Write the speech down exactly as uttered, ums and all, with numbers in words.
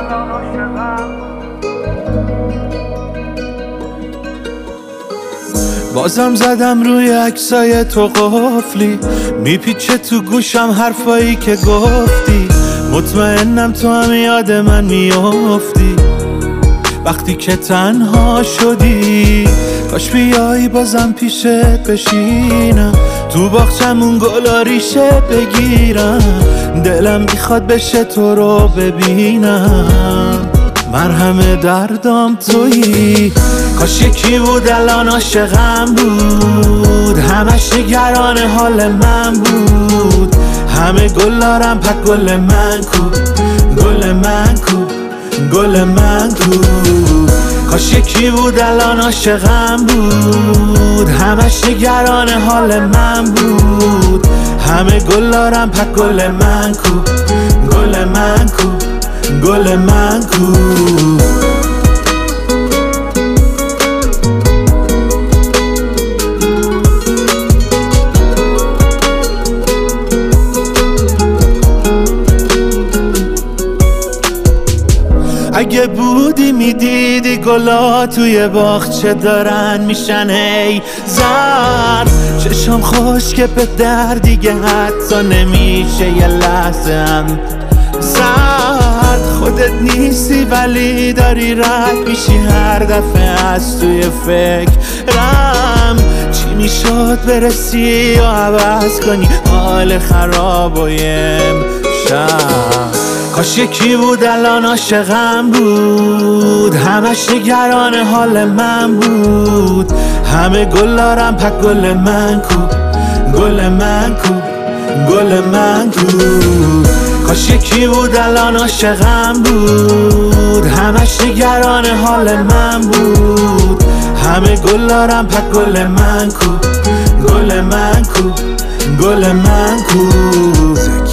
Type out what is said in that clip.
بازم زدم روی عکسای تو قفلی، میپیچه تو گوشم حرفایی که گفتی. مطمئنم تو هم یاد من میافتی وقتی که تنها شدی. کاش بیایی بازم پیشت بشینم، تو باغچمون گلا ریشه بگیرم. دلم میخواد بشه تو رو ببینم، مرهم دردام تویی. کاش یکی بود الان عاشقم بود، همش نگران حال من بود. همه گلارم پک گل من کو، گل من کو، گل من کو. کاش یکی بود الان عاشقم بود، همش نگران حال من بود. همه گلارم پک گل من کو، گل من کو، گل من کو. اگه بودی میدیدی گلا توی باغچه دارن میشن ای زرد. چشم خشک به در دیگه حتی نمیشه یه لحظه هم زرد. خودت نیستی ولی داری رد میشی هر دفعه از توی فکرم. چی میشد برسی و عوض کنی حال خراب و امشب. کاش یکی بود الان عاشقم بود، همش نگران حال من بود. همه گلارم پک گل من کو، گل من کو، گل من کو. کاش یکی بود الان عاشقم بود، همش نگران حال من بود. همه گلارم پک گل من کو، گل من کو، گل من کو.